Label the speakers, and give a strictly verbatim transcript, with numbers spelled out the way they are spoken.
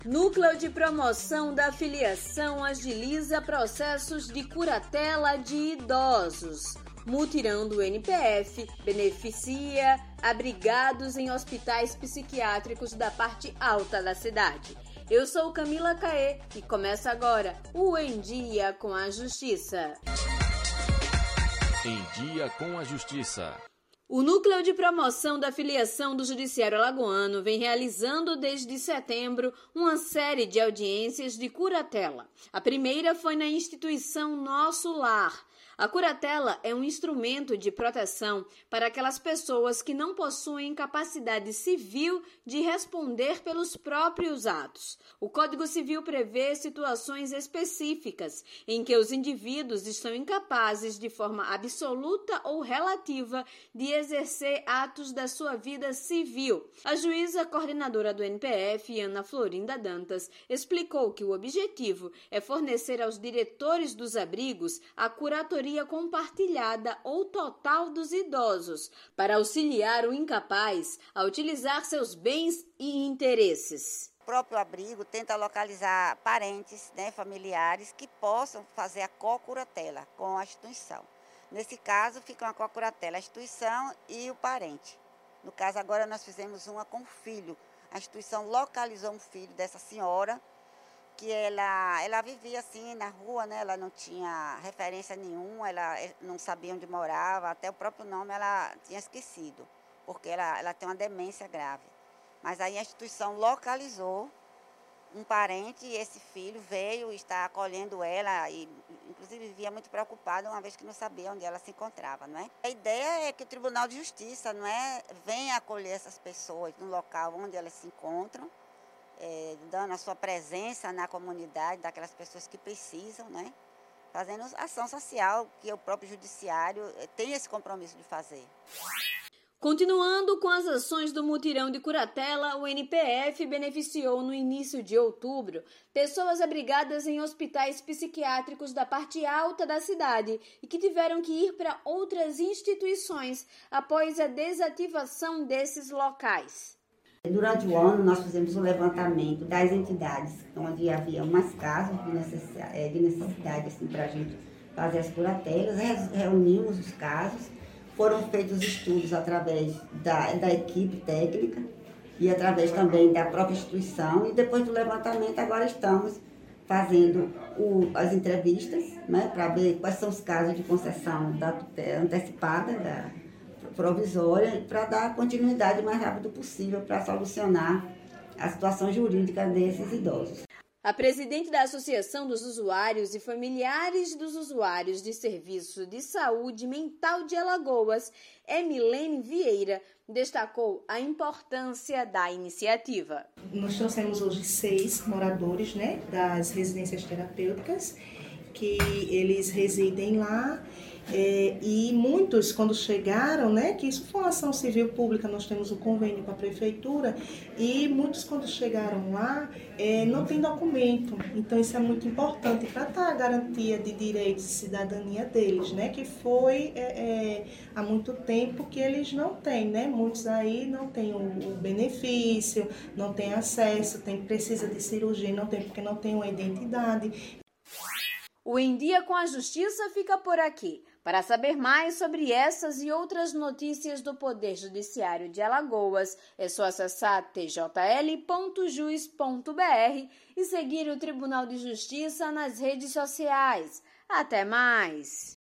Speaker 1: Núcleo de Promoção da Filiação agiliza processos de curatela de idosos. Mutirão do N P F beneficia abrigados em hospitais psiquiátricos da parte alta da cidade. Eu sou Camila Caê e começa agora o Em Dia com a Justiça.
Speaker 2: Em Dia com a Justiça.
Speaker 1: O Núcleo de Promoção da Filiação do Judiciário Alagoano vem realizando desde setembro uma série de audiências de curatela. A primeira foi na instituição Nosso Lar. A curatela é um instrumento de proteção para aquelas pessoas que não possuem capacidade civil de responder pelos próprios atos. O Código Civil prevê situações específicas em que os indivíduos estão incapazes de forma absoluta ou relativa de exercer atos da sua vida civil. A juíza coordenadora do N P F, Ana Florinda Dantas, explicou que o objetivo é fornecer aos diretores dos abrigos a curatoria compartilhada ou total dos idosos, para auxiliar o incapaz a utilizar seus bens e interesses.
Speaker 3: O próprio abrigo tenta localizar parentes, né, familiares que possam fazer a co-curatela com a instituição. Nesse caso, fica uma co-curatela, a instituição e o parente. No caso, agora nós fizemos uma com o filho. A instituição localizou um filho dessa senhora, que ela, ela vivia assim na rua, né? Ela não tinha referência nenhuma, ela não sabia onde morava, até o próprio nome ela tinha esquecido, porque ela, ela tem uma demência grave. Mas aí a instituição localizou um parente e esse filho veio e está acolhendo ela, e inclusive vivia muito preocupada, uma vez que não sabia onde ela se encontrava, não é? A ideia é que o Tribunal de Justiça, não é, venha acolher essas pessoas no local onde elas se encontram, É, dando a sua presença na comunidade, daquelas pessoas que precisam, né? Fazendo ação social que o próprio judiciário tem esse compromisso de fazer.
Speaker 1: Continuando com as ações do mutirão de curatela, o N P F beneficiou no início de outubro pessoas abrigadas em hospitais psiquiátricos da parte alta da cidade e que tiveram que ir para outras instituições após a desativação desses locais.
Speaker 4: Durante o ano, nós fizemos o levantamento das entidades onde havia mais casos de necessidade, de necessidade assim, para a gente fazer as curatelas, reunimos os casos, foram feitos estudos através da, da equipe técnica e através também da própria instituição, e depois do levantamento agora estamos fazendo o, as entrevistas, né, para ver quais são os casos de concessão da tutela antecipada, da provisória, para dar continuidade o mais rápido possível para solucionar a situação jurídica desses idosos.
Speaker 1: A presidente da Associação dos Usuários e Familiares dos Usuários de Serviço de Saúde Mental de Alagoas, Emilene Vieira, destacou a importância da iniciativa.
Speaker 5: Nós trouxemos hoje seis moradores, né, das residências terapêuticas, que eles residem lá. É, e muitos, quando chegaram, né, que isso foi uma ação civil pública, nós temos um convênio com a prefeitura, e muitos, quando chegaram lá, é, não tem documento. Então, isso é muito importante para dar a garantia de direitos e cidadania deles, né, que foi é, é, há muito tempo que eles não têm, né, muitos aí não têm o, o benefício, não têm acesso, tem, precisa de cirurgia, não tem porque não tem uma identidade.
Speaker 1: O Em Dia com a Justiça fica por aqui. Para saber mais sobre essas e outras notícias do Poder Judiciário de Alagoas, é só acessar t j l ponto jus ponto b r e seguir o Tribunal de Justiça nas redes sociais. Até mais!